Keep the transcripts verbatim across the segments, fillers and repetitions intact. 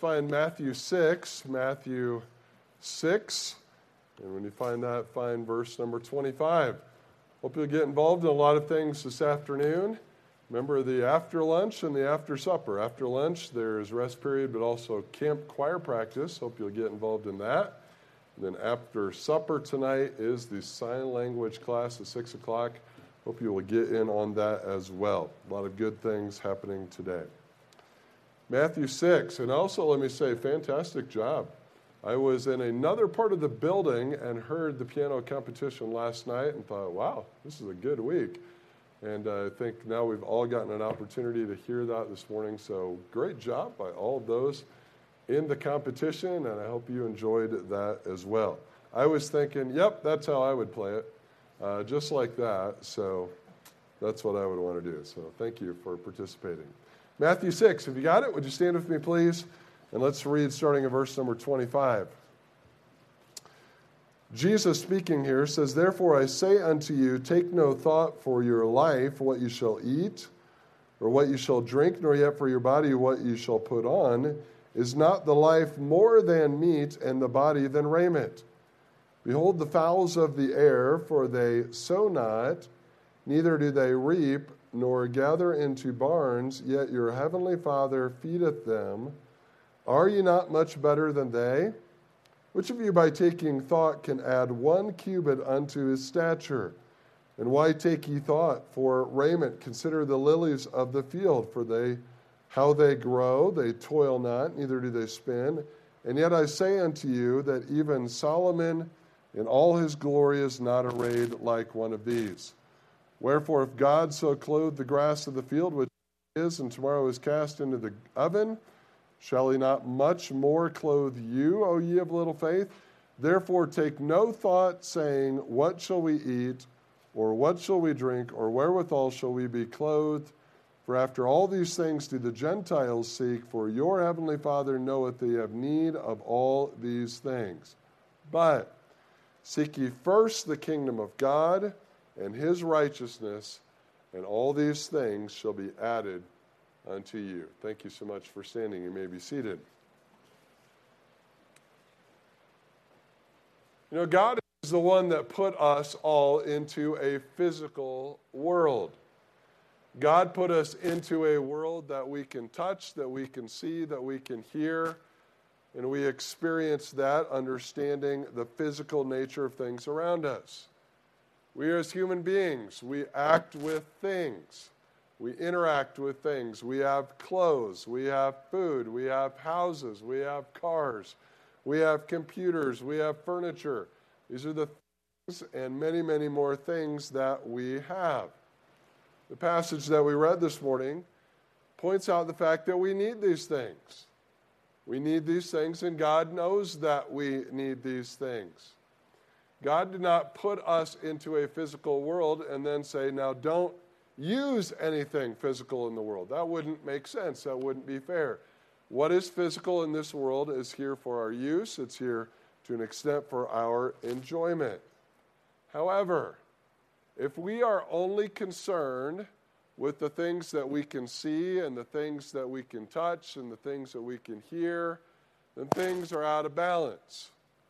find Matthew six, Matthew six. And when you find that, find verse number twenty-five. Hope you'll get involved in a lot of things this afternoon. Remember the after lunch and the after supper. After lunch, there's rest period, but also camp choir practice. Hope you'll get involved in that. And then after supper tonight is the sign language class at six o'clock. Hope you will get in on that as well. A lot of good things happening today. Matthew six, and also let me say, fantastic job. I was in another part of the building and heard the piano competition last night and thought, wow, this is a good week. And uh, I think now we've all gotten an opportunity to hear that this morning. So great job by all of those in the competition, and I hope you enjoyed that as well. I was thinking, yep, that's how I would play it, uh, just like that. So that's what I would want to do. So thank you for participating. Matthew six, have you got it? Would you stand with me, please? And let's read starting at verse number twenty-five. Jesus speaking here says, "Therefore I say unto you, take no thought for your life, what you shall eat, or what you shall drink, nor yet for your body what you shall put on. Is not the life more than meat, and the body than raiment? Behold the fowls of the air, for they sow not, neither do they reap, nor gather into barns, yet your heavenly Father feedeth them. Are ye not much better than they? Which of you by taking thought can add one cubit unto his stature? And why take ye thought for raiment? Consider the lilies of the field, for they how they grow, they toil not, neither do they spin. And yet I say unto you that even Solomon in all his glory is not arrayed like one of these. Wherefore if God so clothe the grass of the field, which is, and tomorrow is cast into the oven, shall he not much more clothe you, O ye of little faith? Therefore take no thought, saying, what shall we eat, or what shall we drink, or wherewithal shall we be clothed? For after all these things do the Gentiles seek, for your heavenly Father knoweth they have need of all these things. But seek ye first the kingdom of God and his righteousness, and all these things shall be added unto you." Thank you so much for standing. You may be seated. You know, God is the one that put us all into a physical world. God put us into a world that we can touch, that we can see, that we can hear, and we experience that understanding the physical nature of things around us. We as human beings, we act with things. We interact with things. We have clothes. We have food. We have houses. We have cars. We have computers. We have furniture. These are the things and many, many more things that we have. The passage that we read this morning points out the fact that we need these things. We need these things, and God knows that we need these things. God did not put us into a physical world and then say, now don't use anything physical in the world. That wouldn't make sense. That wouldn't be fair. What is physical in this world is here for our use. It's here to an extent for our enjoyment. However, if we are only concerned with the things that we can see and the things that we can touch and the things that we can hear, then things are out of balance.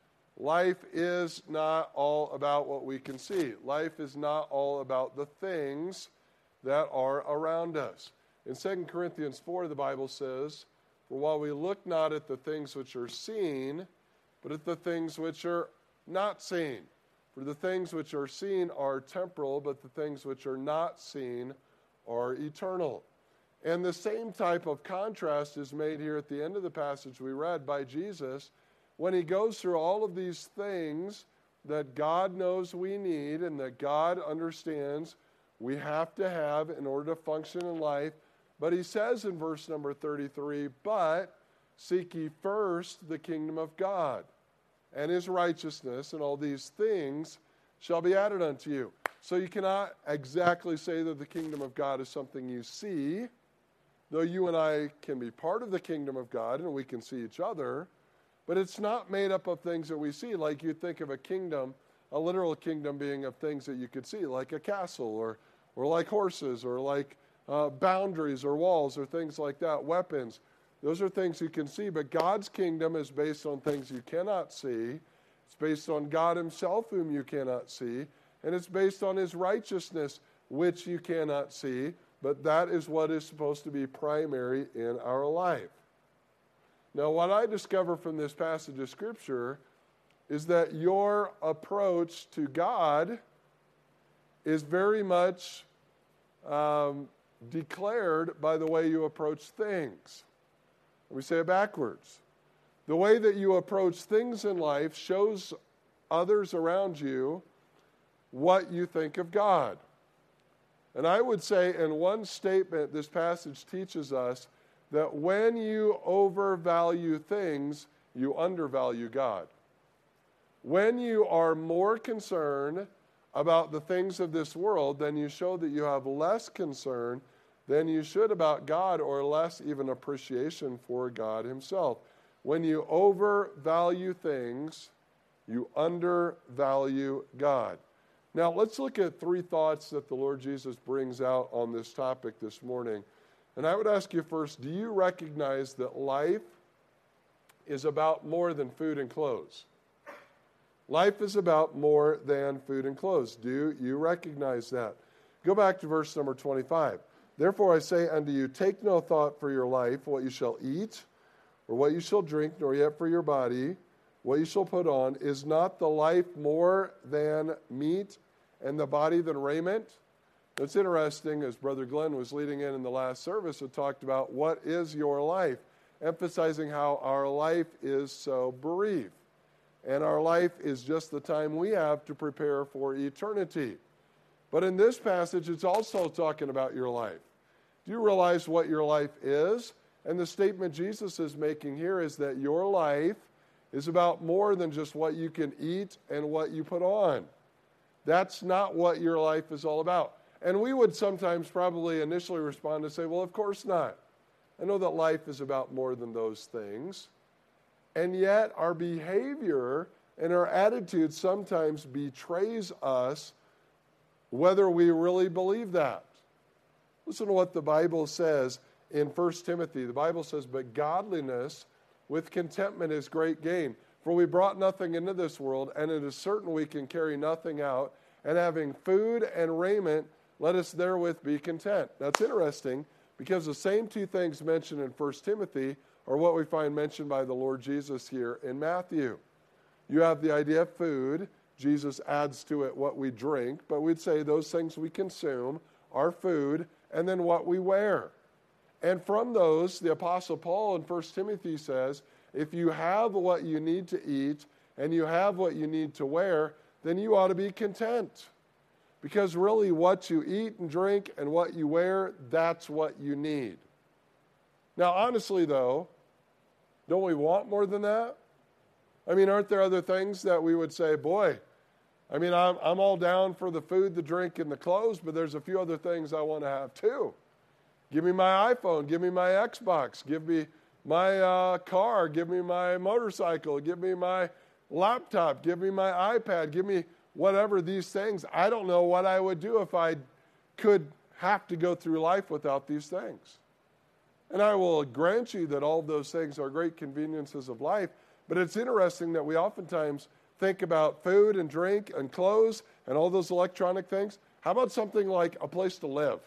Life is not all about what we can see. Life is not all about the things that are around us. In Second Corinthians four, the Bible says, "For while we look not at the things which are seen, but at the things which are not seen. For the things which are seen are temporal, but the things which are not seen are eternal." And the same type of contrast is made here at the end of the passage we read by Jesus when he goes through all of these things that God knows we need and that God understands we have to have in order to function in life. But he says in verse number thirty-three, "But seek ye first the kingdom of God and his righteousness, and all these things shall be added unto you." So you cannot exactly say that the kingdom of God is something you see, though you and I can be part of the kingdom of God and we can see each other, but it's not made up of things that we see. Like you think of a kingdom, a literal kingdom being of things that you could see, like a castle or, or like horses or like uh, boundaries or walls or things like that, weapons. Those are things you can see, but God's kingdom is based on things you cannot see. It's based on God himself, whom you cannot see, and it's based on his righteousness, which you cannot see, but that is what is supposed to be primary in our life. Now, what I discover from this passage of Scripture is that your approach to God is very much um, declared by the way you approach things. Let me say it backwards. The way that you approach things in life shows others around you what you think of God. And I would say in one statement, this passage teaches us that when you overvalue things, you undervalue God. When you are more concerned about the things of this world, then you show that you have less concern than you should about God, or less even appreciation for God himself. When you overvalue things, you undervalue God. Now, let's look at three thoughts that the Lord Jesus brings out on this topic this morning. And I would ask you first, do you recognize that life is about more than food and clothes? Life is about more than food and clothes. Do you recognize that? Go back to verse number twenty-five. Therefore I say unto you, take no thought for your life, what you shall eat, or what you shall drink, nor yet for your body, what you shall put on. Is not the life more than meat, and the body than raiment? It's interesting, as Brother Glenn was leading in in the last service, it talked about what is your life, emphasizing how our life is so brief. And our life is just the time we have to prepare for eternity. But in this passage, it's also talking about your life. Do you realize what your life is? And the statement Jesus is making here is that your life is about more than just what you can eat and what you put on. That's not what your life is all about. And we would sometimes probably initially respond and say, well, of course not. I know that life is about more than those things. And yet our behavior and our attitude sometimes betrays us whether we really believe that. Listen to what the Bible says in First Timothy. The Bible says, but godliness with contentment is great gain. For we brought nothing into this world, and it is certain we can carry nothing out. And having food and raiment, let us therewith be content. That's interesting, because the same two things mentioned in First Timothy are what we find mentioned by the Lord Jesus here in Matthew. You have the idea of food. Jesus adds to it what we drink, but we'd say those things we consume are food, and then what we wear. And from those, the Apostle Paul in First Timothy says, if you have what you need to eat and you have what you need to wear, then you ought to be content. Because really what you eat and drink and what you wear, that's what you need. Now, honestly, though, don't we want more than that? I mean, aren't there other things that we would say, boy, I mean, I'm, I'm all down for the food, the drink, and the clothes, but there's a few other things I want to have too. Give me my iPhone, give me my Xbox, give me my uh, car, give me my motorcycle, give me my laptop, give me my iPad, give me whatever these things. I don't know what I would do if I could have to go through life without these things. And I will grant you that all of those things are great conveniences of life, but it's interesting that we oftentimes think about food and drink and clothes and all those electronic things. How about something like a place to live?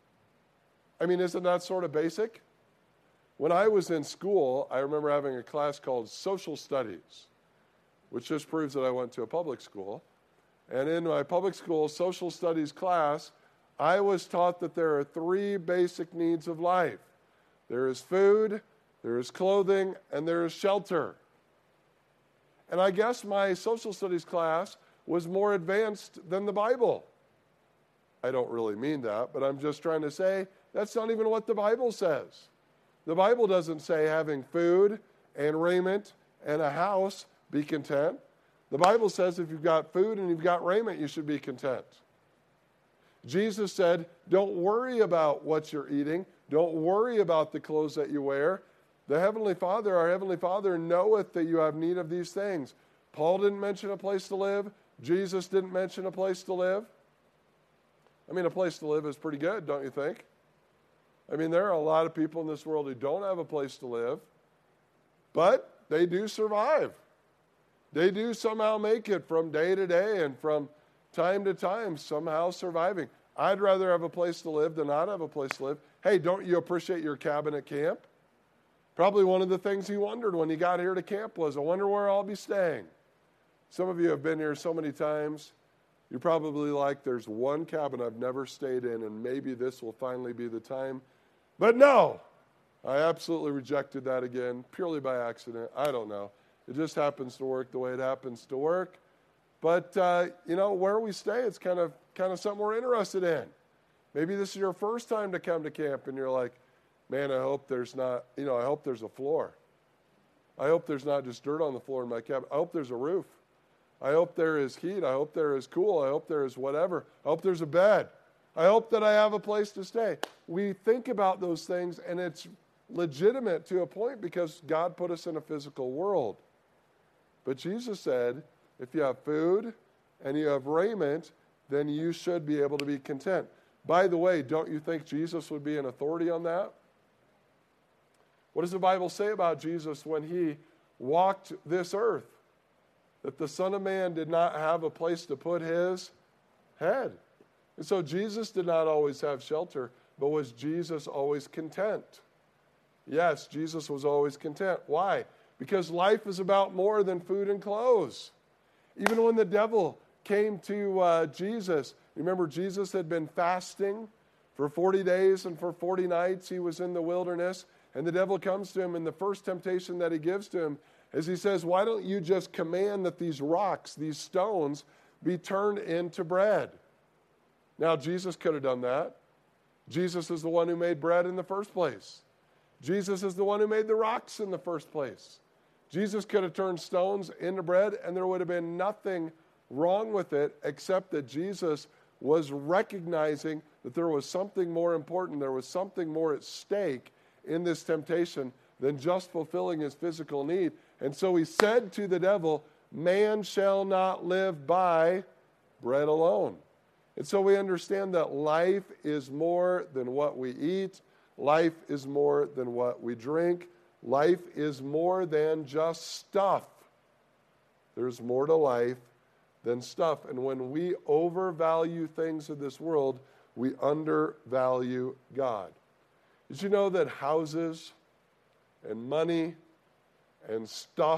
I mean, isn't that sort of basic? When I was in school, I remember having a class called Social Studies, which just proves that I went to a public school. And in my public school social studies class, I was taught that there are three basic needs of life. There is food, there is clothing, and there is shelter. And I guess my social studies class was more advanced than the Bible. I don't really mean that, but I'm just trying to say that's not even what the Bible says. The Bible doesn't say having food and raiment and a house, be content. The Bible says if you've got food and you've got raiment, you should be content. Jesus said, don't worry about what you're eating. Don't worry about the clothes that you wear. The Heavenly Father, our Heavenly Father, knoweth that you have need of these things. Paul didn't mention a place to live. Jesus didn't mention a place to live. I mean, a place to live is pretty good, don't you think? I mean, there are a lot of people in this world who don't have a place to live, but they do survive. They do somehow make it from day to day and from time to time, somehow surviving. I'd rather have a place to live than not have a place to live. Hey, don't you appreciate your cabin at camp? Probably one of the things he wondered when he got here to camp was, I wonder where I'll be staying. Some of you have been here so many times. You're probably like, there's one cabin I've never stayed in, and maybe this will finally be the time. But no, I absolutely rejected that again, purely by accident. I don't know. It just happens to work the way it happens to work. But, uh, you know, where we stay, it's kind of kind of something we're interested in. Maybe this is your first time to come to camp, and you're like, man, I hope there's not, you know, I hope there's a floor. I hope there's not just dirt on the floor in my cabin. I hope there's a roof. I hope there is heat. I hope there is cool. I hope there is whatever. I hope there's a bed. I hope that I have a place to stay. We think about those things, and it's legitimate to a point because God put us in a physical world. But Jesus said, if you have food and you have raiment, then you should be able to be content. By the way, don't you think Jesus would be an authority on that? What does the Bible say about Jesus when he walked this earth? That the Son of Man did not have a place to put his head. And so Jesus did not always have shelter, but was Jesus always content? Yes, Jesus was always content. Why? Because life is about more than food and clothes. Even when the devil came to uh, Jesus, remember Jesus had been fasting for forty days and for forty nights he was in the wilderness, and the devil comes to him, and the first temptation that he gives to him is he says, why don't you just command that these rocks, these stones, be turned into bread? Now, Jesus could have done that. Jesus is the one who made bread in the first place. Jesus is the one who made the rocks in the first place. Jesus could have turned stones into bread, and there would have been nothing wrong with it except that Jesus was recognizing that there was something more important, there was something more at stake in this temptation than just fulfilling his physical need. And so he said to the devil, man shall not live by bread alone. And so we understand that life is more than what we eat. Life is more than what we drink. Life is more than just stuff. There's more to life than stuff. And when we overvalue things of this world, we undervalue God. Did you know that houses and money and stuff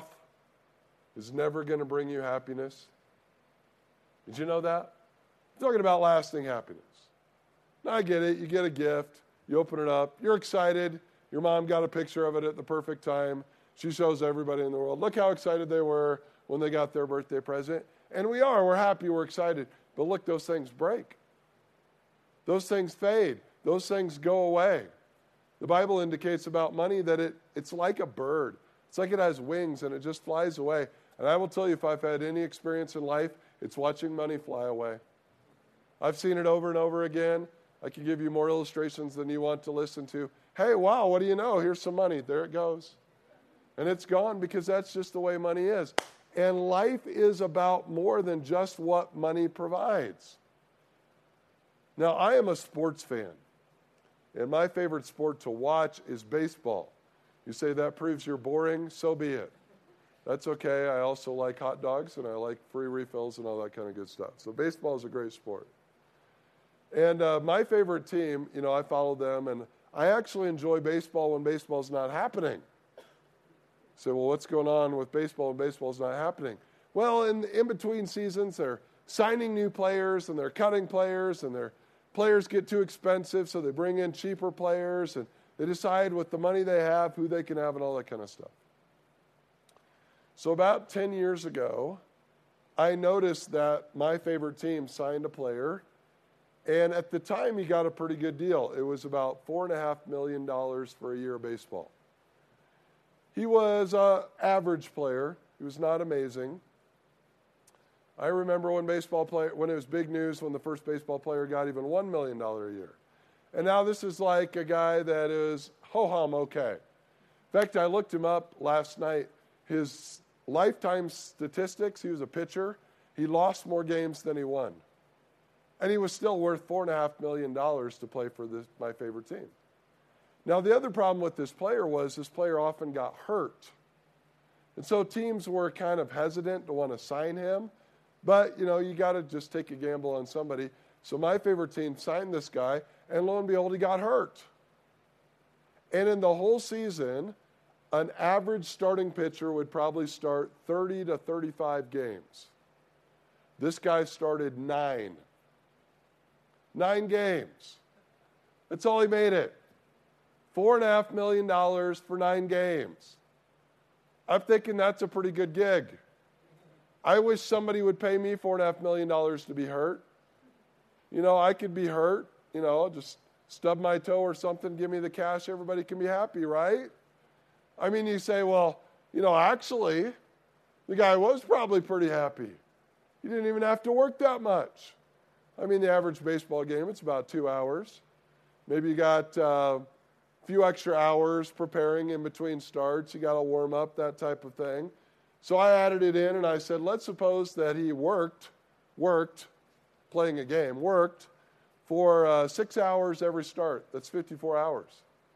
is never going to bring you happiness? Did you know that? I'm talking about lasting happiness. Now, I get it. You get a gift. You open it up. You're excited. Your mom got a picture of it at the perfect time. She shows everybody in the world. Look how excited they were when they got their birthday present. And we are. We're happy. We're excited. But look, those things break. Those things fade. Those things go away. The Bible indicates about money that it, it's like a bird. It's like it has wings and it just flies away. And I will tell you, if I've had any experience in life, it's watching money fly away. I've seen it over and over again. I could give you more illustrations than you want to listen to. Hey, wow, what do you know? Here's some money. There it goes. And it's gone because that's just the way money is. And life is about more than just what money provides. Now, I am a sports fan. And my favorite sport to watch is baseball. You say that proves you're boring, so be it. That's okay. I also like hot dogs and I like free refills and all that kind of good stuff. So baseball is a great sport. And uh, my favorite team, you know, I follow them, and I actually enjoy baseball when baseball's not happening. So, well, what's going on with baseball when baseball's not happening? Well, in in between seasons, they're signing new players and they're cutting players, and their players get too expensive, so they bring in cheaper players, and they decide with the money they have who they can have and all that kind of stuff. So about ten years ago, I noticed that my favorite team signed a player. And at the time, he got a pretty good deal. It was about four point five million dollars for a year of baseball. He was an average player. He was not amazing. I remember when baseball player, when it was big news when the first baseball player got even one million dollars a year. And now this is like a guy that is ho-hum okay. In fact, I looked him up last night. His lifetime statistics, he was a pitcher. He lost more games than he won. And he was still worth four point five million dollars to play for this, my favorite team. Now, the other problem with this player was this player often got hurt. And so teams were kind of hesitant to want to sign him. But, you know, you got to just take a gamble on somebody. So my favorite team signed this guy, and lo and behold, he got hurt. And in the whole season, an average starting pitcher would probably start thirty to thirty-five games. This guy started nine. Nine games. That's all he made it. Four and a half million dollars for nine games. I'm thinking that's a pretty good gig. I wish somebody would pay me four and a half million dollars to be hurt. You know, I could be hurt, you know, just stub my toe or something, give me the cash, everybody can be happy, right? I mean, you say, well, you know, actually, the guy was probably pretty happy. He didn't even have to work that much. I mean, the average baseball game, it's about two hours. Maybe you got uh, a few extra hours preparing in between starts. You got to warm up, that type of thing. So I added it in, and I said, let's suppose that he worked, worked, playing a game, worked for uh, six hours every start. That's fifty-four hours.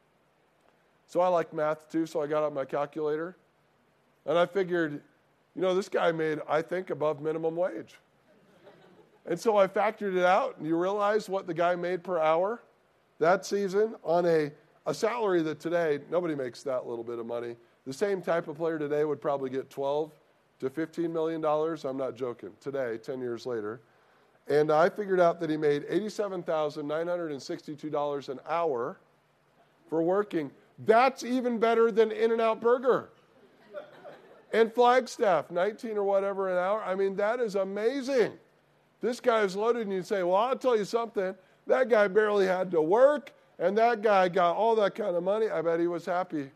So I like math too, so I got out my calculator. And I figured, you know, this guy made, I think, above minimum wage. And so I factored it out, and you realize what the guy made per hour that season on a, a salary that today, nobody makes that little bit of money. The same type of player today would probably get twelve to fifteen million dollars. I'm not joking. Today, ten years later. And I figured out that he made eighty-seven thousand nine hundred sixty-two dollars an hour for working. That's even better than In-N-Out Burger. And Flagstaff, nineteen or whatever an hour. I mean, that is amazing. This guy is loaded, and you say, well, I'll tell you something. That guy barely had to work, and that guy got all that kind of money. I bet he was happy.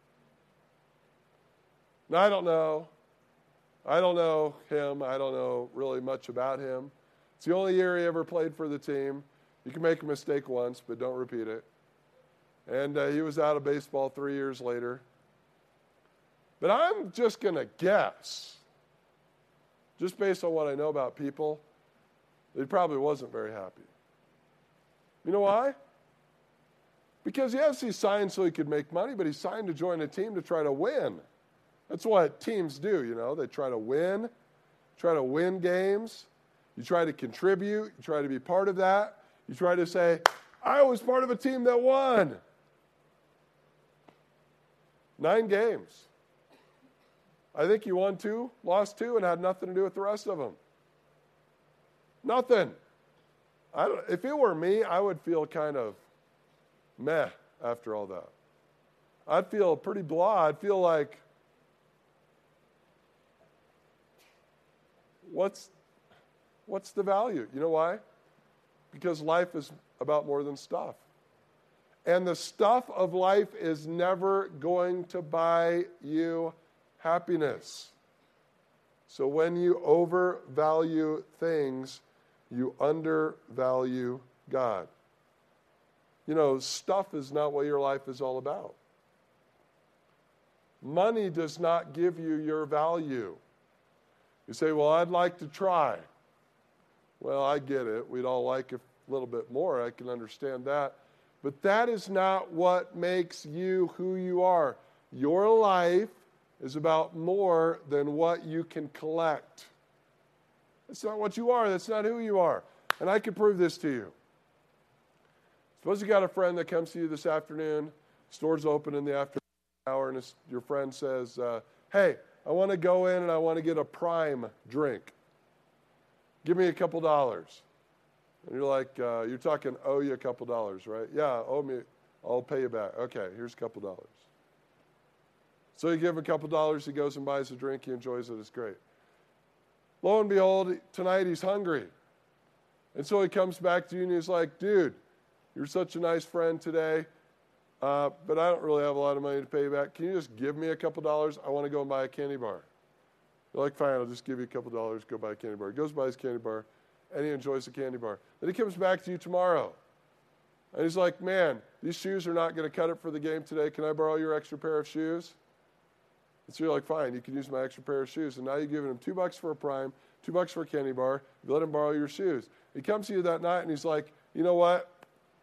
Now, I don't know. I don't know him. I don't know really much about him. It's the only year he ever played for the team. You can make a mistake once, but don't repeat it. And uh, he was out of baseball three years later. But I'm just going to guess, just based on what I know about people, that he probably wasn't very happy. You know why? Because, yes, he signed so he could make money, but he signed to join a team to try to win. That's what teams do, you know. They try to win, try to win games. You try to contribute. You try to be part of that. You try to say, I was part of a team that won. Nine games. I think he won two, lost two, and had nothing to do with the rest of them. Nothing. I don't, if it were me, I would feel kind of meh after all that. I'd feel pretty blah. I'd feel like, what's what's the value? You know why? Because life is about more than stuff. And the stuff of life is never going to buy you happiness. So when you overvalue things, you undervalue God. You know, stuff is not what your life is all about. Money does not give you your value. You say, well, I'd like to try. Well, I get it. We'd all like a little bit more. I can understand that. But that is not what makes you who you are. Your life is about more than what you can collect. That's not what you are. That's not who you are. And I can prove this to you. Suppose you got a friend that comes to you this afternoon, store's open in the afternoon hour, and your friend says, uh, hey, I want to go in and I want to get a prime drink. Give me a couple dollars. And you're like, uh, you're talking, owe you a couple dollars, right? Yeah, owe me, I'll pay you back. Okay, here's a couple dollars. So you give him a couple dollars, he goes and buys a drink, he enjoys it, it's great. Lo and behold, tonight he's hungry. And so he comes back to you and he's like, dude, you're such a nice friend today, uh, but I don't really have a lot of money to pay you back. Can you just give me a couple dollars? I want to go and buy a candy bar. You're like, fine, I'll just give you a couple dollars, go buy a candy bar. He goes buy his candy bar, and he enjoys the candy bar. Then he comes back to you tomorrow. And he's like, man, these shoes are not going to cut it for the game today. Can I borrow your extra pair of shoes? And so you're like, fine, you can use my extra pair of shoes. And now you're giving him two bucks for a prime, two bucks for a candy bar. You let him borrow your shoes. He comes to you that night, and he's like, you know what?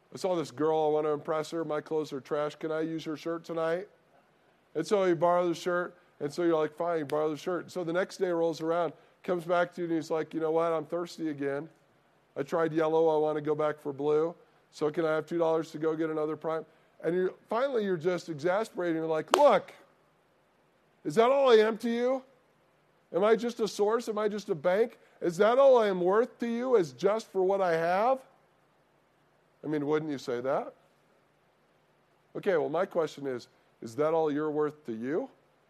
I saw this girl, I want to impress her. My clothes are trash. Can I use her shirt tonight? And so you borrow the shirt. And so you're like, fine, you borrow the shirt. So the next day rolls around, comes back to you, and he's like, you know what? I'm thirsty again. I tried yellow. I want to go back for blue. So can I have two dollars to go get another Prime? And you're, finally, you're just exasperating. You're like, look, is that all I am to you? Am I just a source? Am I just a bank? Is that all I am worth to you is just for what I have? I mean, wouldn't you say that? Okay, well, my question is, is that all you're worth to you?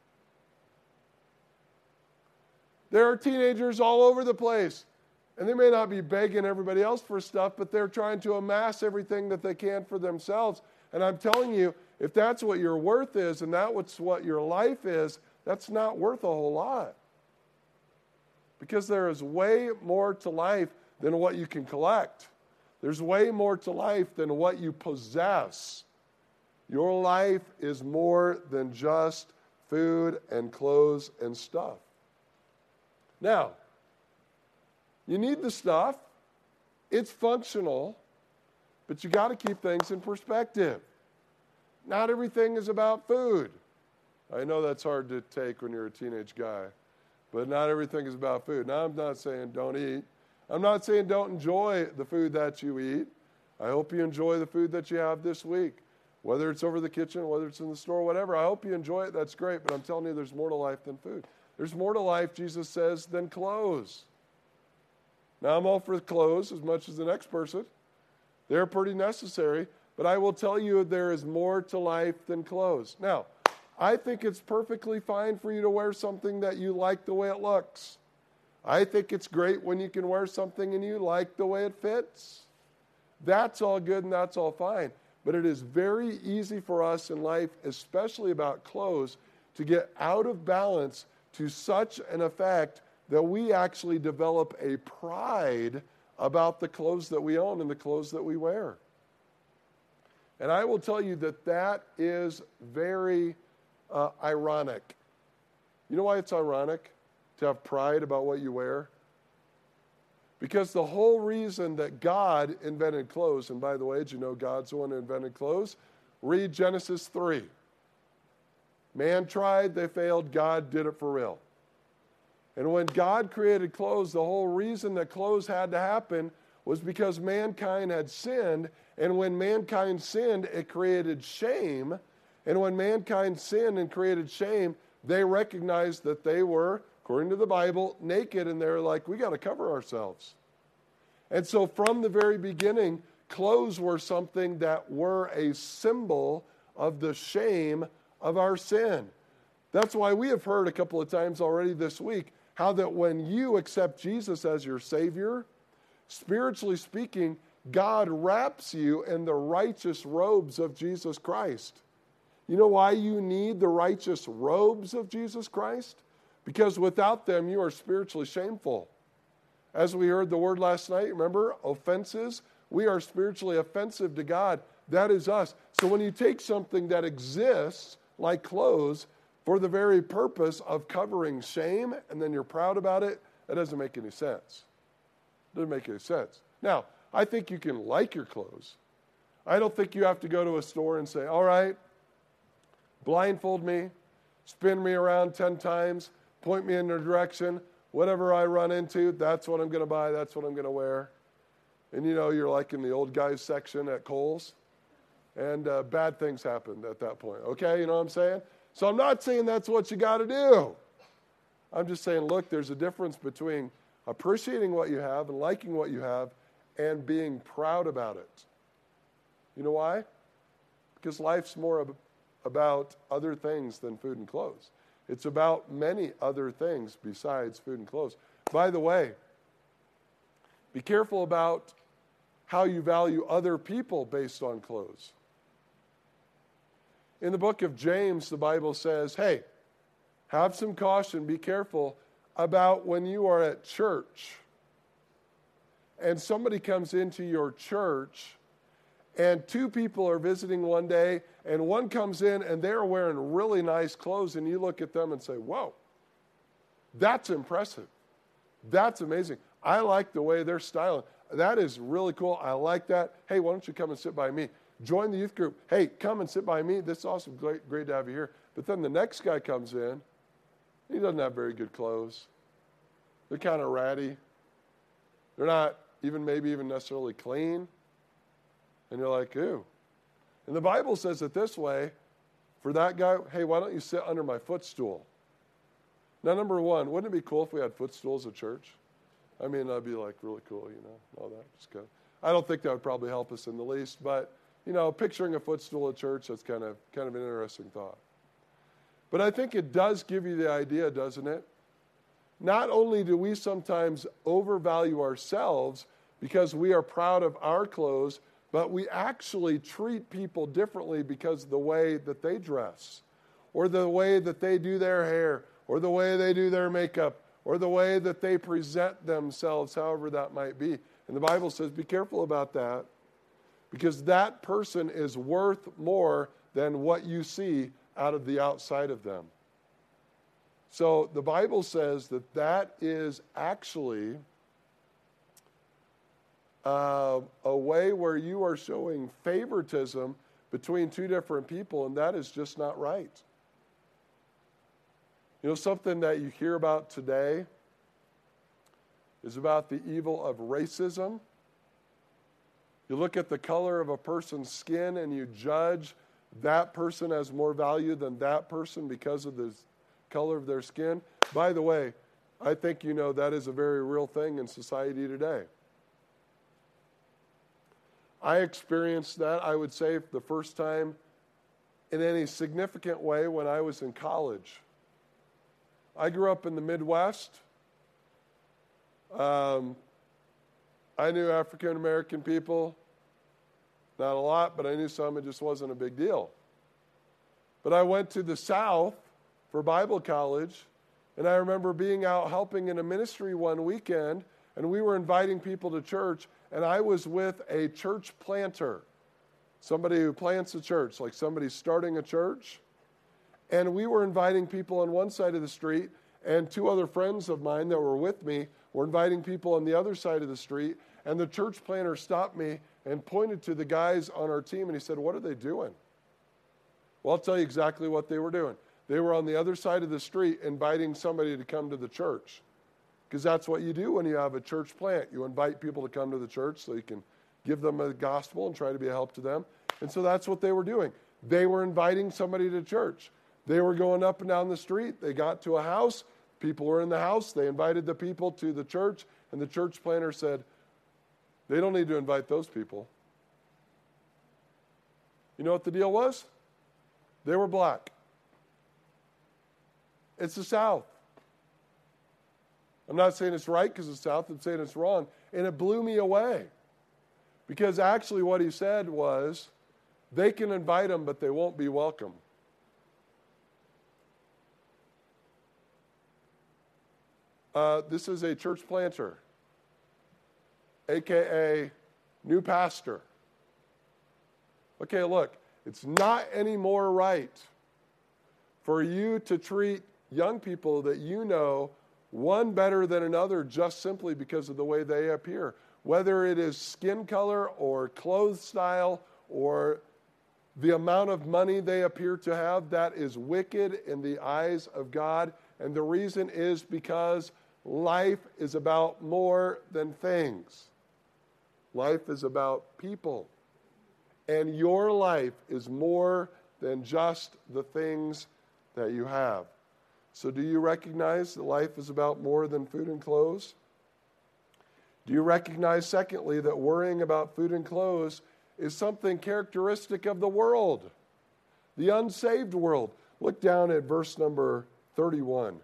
There are teenagers all over the place, and they may not be begging everybody else for stuff, but they're trying to amass everything that they can for themselves. And I'm telling you, if that's what your worth is and that's what your life is, that's not worth a whole lot. Because there is way more to life than what you can collect. There's way more to life than what you possess. Your life is more than just food and clothes and stuff. Now, you need the stuff. It's functional, but you got to keep things in perspective. Not everything is about food. I know that's hard to take when you're a teenage guy, but not everything is about food. Now, I'm not saying don't eat. I'm not saying don't enjoy the food that you eat. I hope you enjoy the food that you have this week, whether it's over the kitchen, whether it's in the store, whatever. I hope you enjoy it. That's great, but I'm telling you, there's more to life than food. There's more to life, Jesus says, than clothes. Now, I'm all for clothes as much as the next person. They're pretty necessary, but I will tell you there is more to life than clothes. Now, I think it's perfectly fine for you to wear something that you like the way it looks. I think it's great when you can wear something and you like the way it fits. That's all good and that's all fine. But it is very easy for us in life, especially about clothes, to get out of balance to such an effect that we actually develop a pride about the clothes that we own and the clothes that we wear. And I will tell you that that is very uh, ironic. You know why it's ironic to have pride about what you wear? Because the whole reason that God invented clothes, and by the way, did you know God's the one who invented clothes? Read Genesis three. Man tried, they failed, God did it for real. And when God created clothes, the whole reason that clothes had to happen was because mankind had sinned, and when mankind sinned, it created shame. And when mankind sinned and created shame, they recognized that they were, according to the Bible, naked, and they're like, we got to cover ourselves. And so from the very beginning, clothes were something that were a symbol of the shame of our sin. That's why we have heard a couple of times already this week how that when you accept Jesus as your Savior, spiritually speaking, God wraps you in the righteous robes of Jesus Christ. You know why you need the righteous robes of Jesus Christ? Because without them, you are spiritually shameful. As we heard the word last night, remember, offenses, we are spiritually offensive to God. That is us. So when you take something that exists, like clothes, for the very purpose of covering shame, and then you're proud about it, that doesn't make any sense. Doesn't make any sense. Now, I think you can like your clothes. I don't think you have to go to a store and say, all right, blindfold me, spin me around ten times, point me in a direction, whatever I run into, that's what I'm going to buy, that's what I'm going to wear. And you know, you're like in the old guys section at Kohl's, and uh, bad things happened at that point, okay? You know what I'm saying? So I'm not saying that's what you got to do. I'm just saying, look, there's a difference between appreciating what you have and liking what you have and being proud about it. You know why? Because life's more ab- about other things than food and clothes. It's about many other things besides food and clothes. By the way, be careful about how you value other people based on clothes. In the book of James, the Bible says, hey, have some caution, be careful about when you are at church and somebody comes into your church and two people are visiting one day and one comes in and they're wearing really nice clothes and you look at them and say, whoa, that's impressive. That's amazing. I like the way they're styling. that is really cool. I like that. Hey, why don't you come and sit by me? Join the youth group. Hey, come and sit by me. This is awesome. Great, great to have you here. But then the next guy comes in. He doesn't have very good clothes. They're kind of ratty. They're not even maybe even necessarily clean. And you're like, ooh. And the Bible says it this way. For that guy, hey, why don't you sit under my footstool? Now, number one, wouldn't it be cool if we had footstools at church? I mean, that'd be like really cool, you know, all that. Just kind of, I don't think that would probably help us in the least, but, you know, picturing a footstool at church, that's kind of kind of an interesting thought. But I think it does give you the idea, doesn't it? Not only do we sometimes overvalue ourselves because we are proud of our clothes, but we actually treat people differently because of the way that they dress, or the way that they do their hair, or the way they do their makeup, or the way that they present themselves, however that might be. And the Bible says, be careful about that, because that person is worth more than what you see out of the outside of them. So the Bible says that that is actually uh, a way where you are showing favoritism between two different people, and that is just not right. You know, something that you hear about today is about the evil of racism. You look at the color of a person's skin and you judge that person has more value than that person because of the color of their skin. By the way, I think you know that is a very real thing in society today. I experienced that, I would say, the first time in any significant way when I was in college. I grew up in the Midwest. Um, I knew African American people. Not a lot, but I knew some. It just wasn't a big deal. But I went to the South for Bible college, and I remember being out helping in a ministry one weekend, and we were inviting people to church, and I was with a church planter, somebody who plants a church, like somebody starting a church. And we were inviting people on one side of the street, and two other friends of mine that were with me were inviting people on the other side of the street. And the church planter stopped me and pointed to the guys on our team, and he said, "What are they doing?" Well, I'll tell you exactly what they were doing. They were on the other side of the street inviting somebody to come to the church, because that's what you do when you have a church plant. You invite people to come to the church so you can give them a gospel and try to be a help to them. And so that's what they were doing. They were inviting somebody to church. They were going up and down the street. They got to a house. People were in the house. They invited the people to the church, and the church planter said, "They don't need to invite those people." You know what the deal was? They were black. It's the South. I'm not saying it's right because it's the South. I'm saying it's wrong. And it blew me away. Because actually what he said was, they can invite them, but they won't be welcome. Uh, this is a church planter, a k a new pastor. Okay, look, it's not any more right for you to treat young people that you know one better than another just simply because of the way they appear. Whether it is skin color or clothes style or the amount of money they appear to have, that is wicked in the eyes of God. And the reason is because life is about more than things. Life is about people. And your life is more than just the things that you have. So do you recognize that life is about more than food and clothes? Do you recognize, secondly, that worrying about food and clothes is something characteristic of the world, the unsaved world? Look down at verse number thirty-one.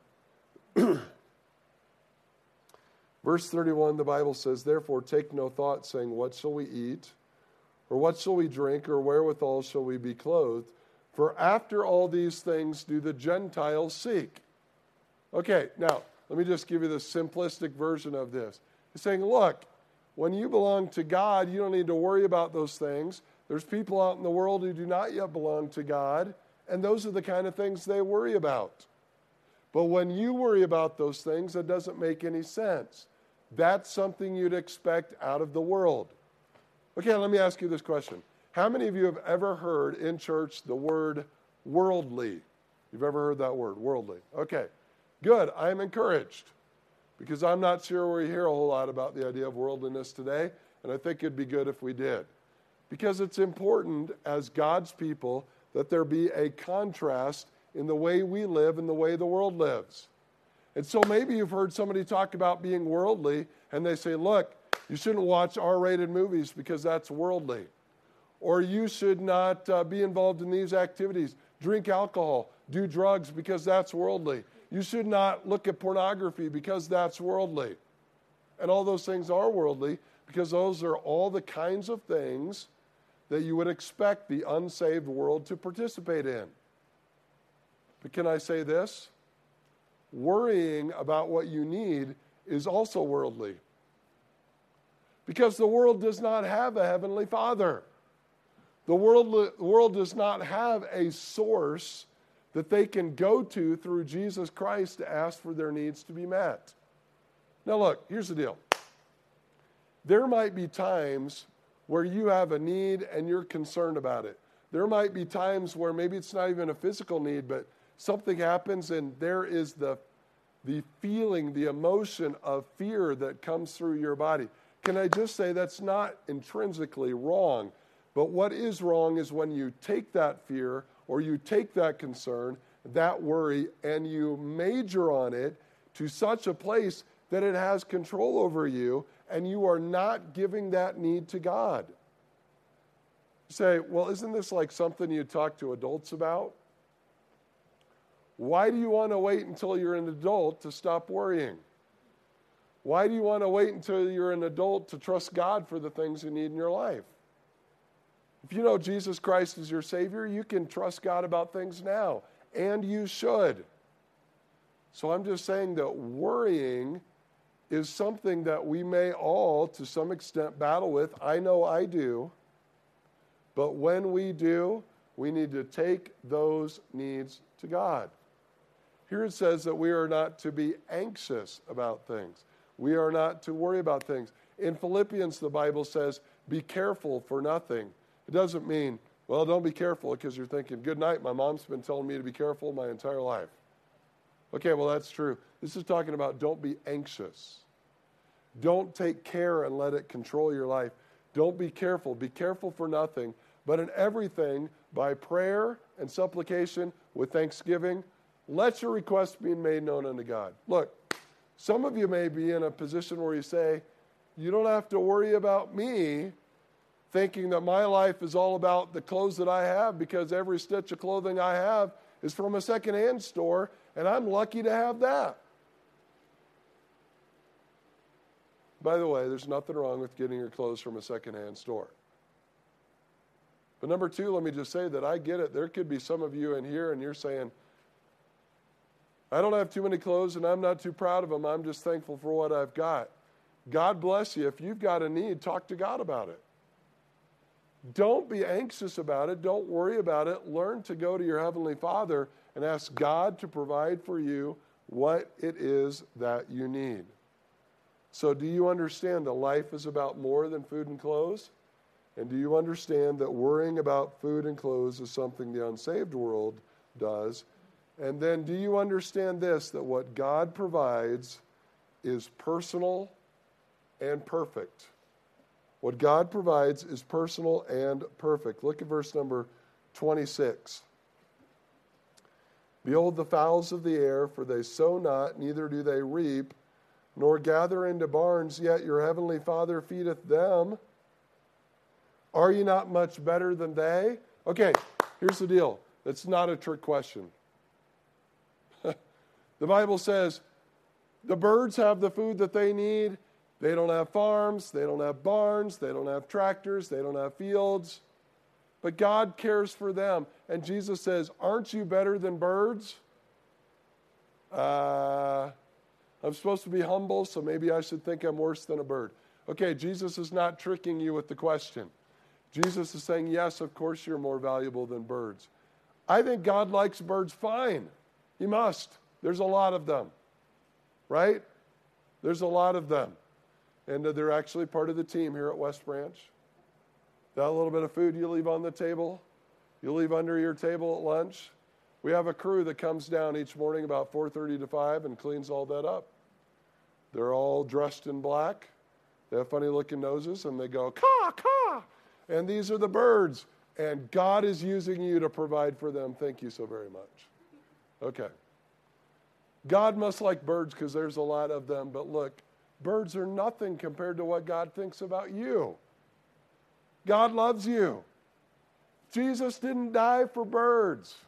Verse thirty-one, the Bible says, "Therefore take no thought, saying, what shall we eat? Or what shall we drink? Or wherewithal shall we be clothed? For after all these things do the Gentiles seek." Okay, now, let me just give you the simplistic version of this. He's saying, look, when you belong to God, you don't need to worry about those things. There's people out in the world who do not yet belong to God, and those are the kind of things they worry about. But when you worry about those things, it doesn't make any sense. That's something you'd expect out of the world. Okay, let me ask you this question. How many of you have ever heard in church the word worldly? You've ever heard that word, worldly? Okay, good. I'm encouraged because I'm not sure we hear a whole lot about the idea of worldliness today, and I think it'd be good if we did. Because it's important as God's people that there be a contrast in the way we live and the way the world lives. And so maybe you've heard somebody talk about being worldly, and they say, look, you shouldn't watch R-rated movies because that's worldly. Or you should not uh, be involved in these activities, drink alcohol, do drugs because that's worldly. You should not look at pornography because that's worldly. And all those things are worldly because those are all the kinds of things that you would expect the unsaved world to participate in. But can I say this? Worrying about what you need is also worldly. Because the world does not have a heavenly Father. The world, the world does not have a source that they can go to through Jesus Christ to ask for their needs to be met. Now look, here's the deal. There might be times where you have a need and you're concerned about it. There might be times where maybe it's not even a physical need, but something happens and there is the, the feeling, the emotion of fear that comes through your body. Can I just say that's not intrinsically wrong, but what is wrong is when you take that fear or you take that concern, that worry, and you major on it to such a place that it has control over you, and you are not giving that need to God. You say, well, isn't this like something you talk to adults about? Why do you want to wait until you're an adult to stop worrying? Why do you want to wait until you're an adult to trust God for the things you need in your life? If you know Jesus Christ is your Savior, you can trust God about things now, and you should. So I'm just saying that worrying is something that we may all, to some extent, battle with. I know I do. But when we do, we need to take those needs to God. Here it says that we are not to be anxious about things. We are not to worry about things. In Philippians, the Bible says, be careful for nothing. It doesn't mean, well, don't be careful because you're thinking, good night, my mom's been telling me to be careful my entire life. Okay, well, that's true. This is talking about don't be anxious. Don't take care and let it control your life. Don't be careful. Be careful for nothing, but in everything, by prayer and supplication with thanksgiving, let your requests be made known unto God. Look, some of you may be in a position where you say, you don't have to worry about me, thinking that my life is all about the clothes that I have because every stitch of clothing I have is from a secondhand store, and I'm lucky to have that. By the way, there's nothing wrong with getting your clothes from a secondhand store. But number two, let me just say that I get it. There could be some of you in here and you're saying, I don't have too many clothes and I'm not too proud of them. I'm just thankful for what I've got. God bless you. If you've got a need, talk to God about it. Don't be anxious about it. Don't worry about it. Learn to go to your Heavenly Father and ask God to provide for you what it is that you need. So do you understand that life is about more than food and clothes? And do you understand that worrying about food and clothes is something the unsaved world does? And then do you understand this, that what God provides is personal and perfect? What God provides is personal and perfect. Look at verse number twenty-six. Behold the fowls of the air, for they sow not, neither do they reap, nor gather into barns, yet your heavenly Father feedeth them. Are you not much better than they? Okay, here's the deal. It's not a trick question. The Bible says the birds have the food that they need. They don't have farms. They don't have barns. They don't have tractors. They don't have fields. But God cares for them. And Jesus says, aren't you better than birds? Uh, I'm supposed to be humble, so maybe I should think I'm worse than a bird. Okay, Jesus is not tricking you with the question. Jesus is saying, yes, of course you're more valuable than birds. I think God likes birds fine. He must. There's a lot of them, right? There's a lot of them. And uh, they're actually part of the team here at West Branch. That little bit of food you leave on the table, you leave under your table at lunch. We have a crew that comes down each morning about four thirty to five and cleans all that up. They're all dressed in black. They have funny-looking noses, and they go, caw, caw. And these are the birds. And God is using you to provide for them. Thank you so very much. Okay. God must like birds because there's a lot of them. But look, birds are nothing compared to what God thinks about you. God loves you. Jesus didn't die for birds.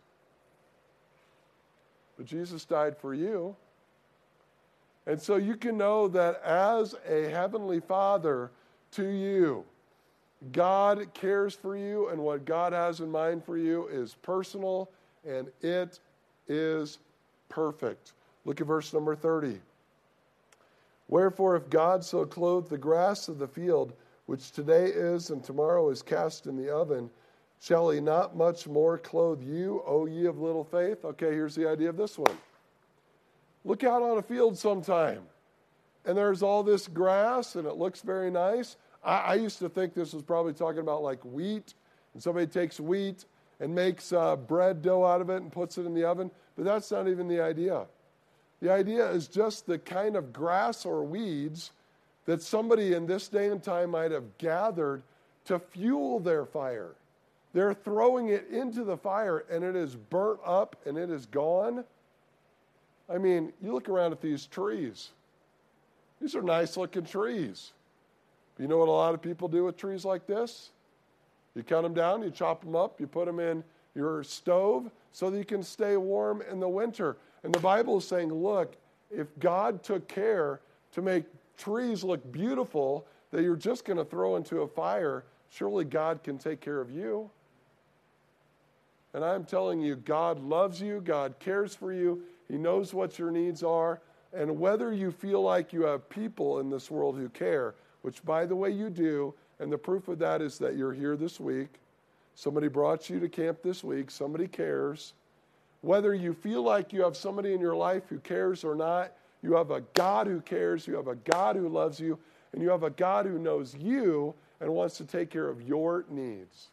But Jesus died for you. And so you can know that as a heavenly Father to you, God cares for you, and what God has in mind for you is personal, and it is perfect. Look at verse number thirty. Wherefore, if God so clothe the grass of the field, which today is and tomorrow is cast in the oven, shall he not much more clothe you, O ye of little faith? Okay, here's the idea of this one. Look out on a field sometime, and there's all this grass, and it looks very nice. I, I used to think this was probably talking about like wheat, and somebody takes wheat and makes uh, bread dough out of it and puts it in the oven, but that's not even the idea. The idea is just the kind of grass or weeds that somebody in this day and time might have gathered to fuel their fire. They're throwing it into the fire, and it is burnt up, and it is gone. I mean, you look around at these trees. These are nice-looking trees. You know what a lot of people do with trees like this? You cut them down, you chop them up, you put them in your stove so that you can stay warm in the winter. And the Bible is saying, look, if God took care to make trees look beautiful that you're just going to throw into a fire, surely God can take care of you. And I'm telling you, God loves you, God cares for you, He knows what your needs are, and whether you feel like you have people in this world who care, which by the way you do, and the proof of that is that you're here this week, somebody brought you to camp this week, somebody cares. Whether you feel like you have somebody in your life who cares or not, you have a God who cares, you have a God who loves you, and you have a God who knows you and wants to take care of your needs.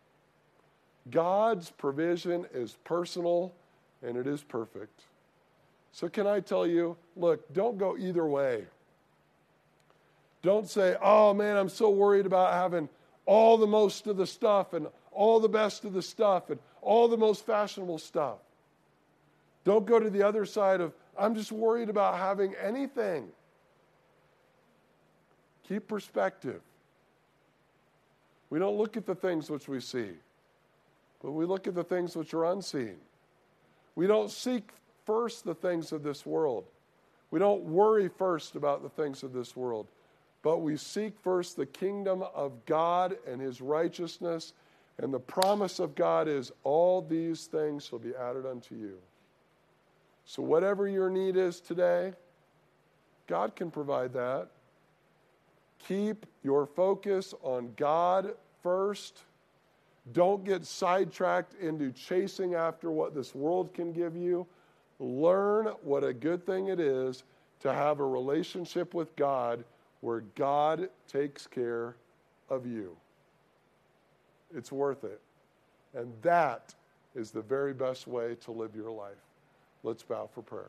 God's provision is personal, and it is perfect. So can I tell you, look, don't go either way. Don't say, oh man, I'm so worried about having all the most of the stuff and all the best of the stuff and all the most fashionable stuff. Don't go to the other side of, I'm just worried about having anything. Keep perspective. We don't look at the things which we see, but we look at the things which are unseen. We don't seek first the things of this world. We don't worry first about the things of this world, but we seek first the kingdom of God and His righteousness, and the promise of God is all these things shall be added unto you. So whatever your need is today, God can provide that. Keep your focus on God first. Don't get sidetracked into chasing after what this world can give you. Learn what a good thing it is to have a relationship with God where God takes care of you. It's worth it. And that is the very best way to live your life. Let's bow for prayer.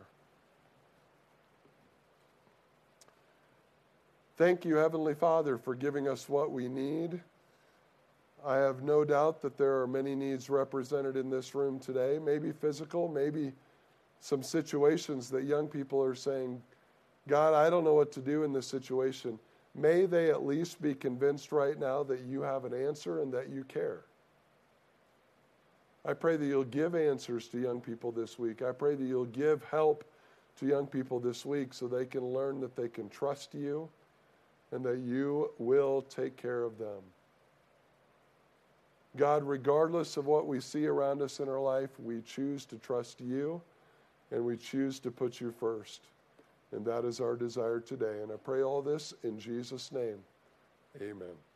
Thank you, Heavenly Father, for giving us what we need. I have no doubt that there are many needs represented in this room today, maybe physical, maybe some situations that young people are saying, God, I don't know what to do in this situation. May they at least be convinced right now that you have an answer and that you care. I pray that you'll give answers to young people this week. I pray that you'll give help to young people this week so they can learn that they can trust you and that you will take care of them. God, regardless of what we see around us in our life, we choose to trust you and we choose to put you first. And that is our desire today. And I pray all this in Jesus' name. Amen.